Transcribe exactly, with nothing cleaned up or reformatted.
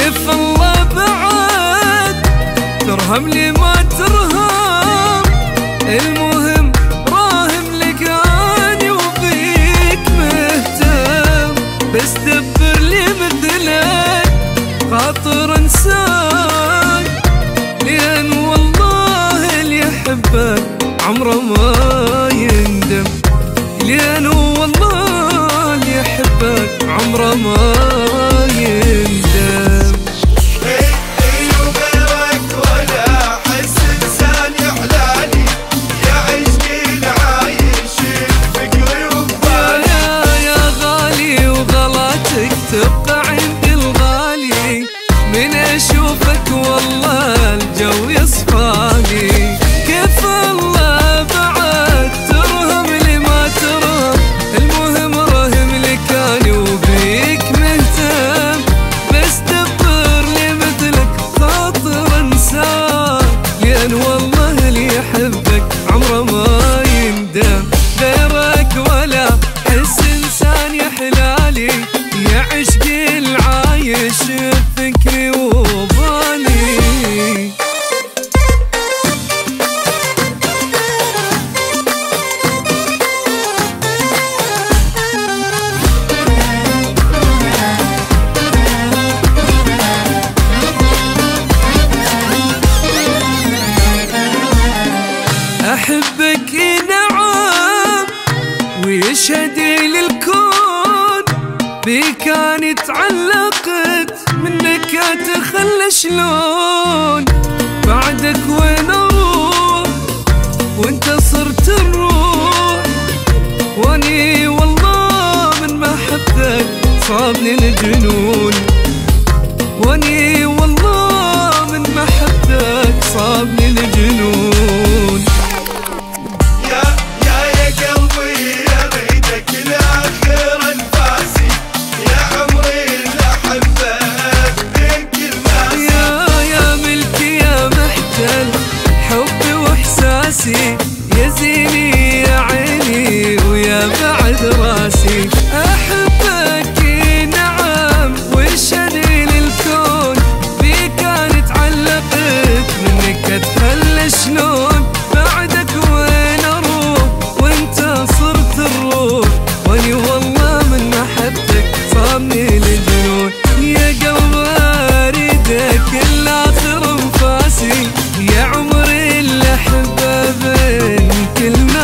كيف الله بعد ترهم لي ما ترهم، المهم راهم لقاني وفيك مهتم، بس دبر لي مثلك خاطر انساك، لأن والله اللي يحبك عمره ما يندم، لأن والله اللي يحبك عمره ما يندم. تبقى عندي الغالي من اشوفك والله الجو يصفالي، كيف الله بعد ترهم لي ما ترهم، المهم راهم لك انا وبيك مهتم، بس دبر لي مثلك خاطر انساك، لان والله اللي يحبك عمره ما يندم، غيرك ولا حس انسان يحلالي، يا عشقي العايش بفكري وبالي. أحبك نعم ويشهد للكون، بيك أنا تعلقت منك أتخلى شلون، بعدك وين أروح وانت صرت الروح، واني والله من محبتك صابني الجنون، واني والله من محبتك صابني الجنون. حبي واحساسي يا زيني يا عيني ويا بعد راسي، احبك نعم وشري للكون، بيك انا تعلقت منك اتخلى شلون، بعدك وين اروح وانت صرت الروح، واني والله من محبتك صابني للجنون، يا قلبي اريدك الاخر انفاسي، يا عمري اللي احبه بين كلمة